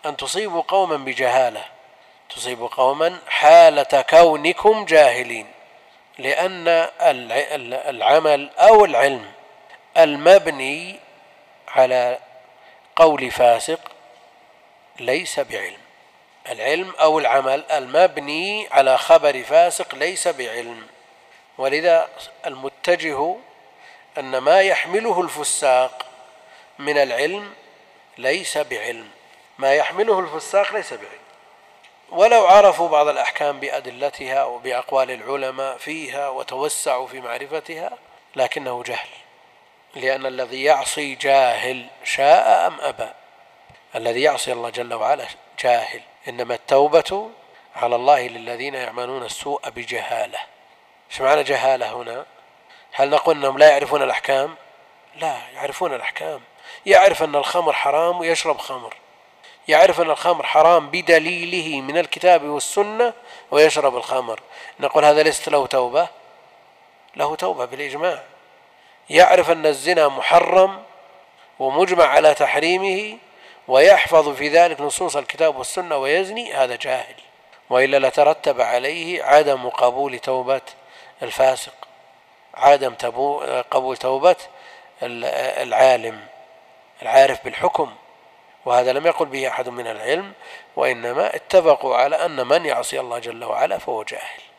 أن تصيبوا قوما بجهالة، تصيبوا قوما حالة كونكم جاهلين، لأن العمل أو العلم المبني على قول فاسق ليس بعلم، العلم أو العمل المبني على خبر فاسق ليس بعلم. ولذا المتجه أن ما يحمله الفساق من العلم ليس بعلم، ما يحمله الفساق ليس بعلم، ولو عرفوا بعض الأحكام بأدلتها وبأقوال العلماء فيها وتوسعوا في معرفتها لكنه جهل، لأن الذي يعصي جاهل شاء أم أبى، الذي يعصي الله جل وعلا جاهل. إنما التوبة على الله للذين يعملون السوء بجهالة. ايش معنى جهالة هنا؟ هل نقول أنهم لا يعرفون الأحكام؟ لا، يعرفون الأحكام، يعرف أن الخمر حرام ويشرب خمر، يعرف أن الخمر حرام بدليله من الكتاب والسنة ويشرب الخمر، نقول هذا ليست له توبة؟ له توبة بالإجماع. يعرف أن الزنا محرم ومجمع على تحريمه ويحفظ في ذلك نصوص الكتاب والسنة ويزني، هذا جاهل، وإلا لترتب عليه عدم قبول توبة الفاسق، عدم قبول توبة العالم العارف بالحكم. وهذا لم يقل به أحد من العلم، وإنما اتفقوا على أن من يعصي الله جل وعلا فهو جاهل.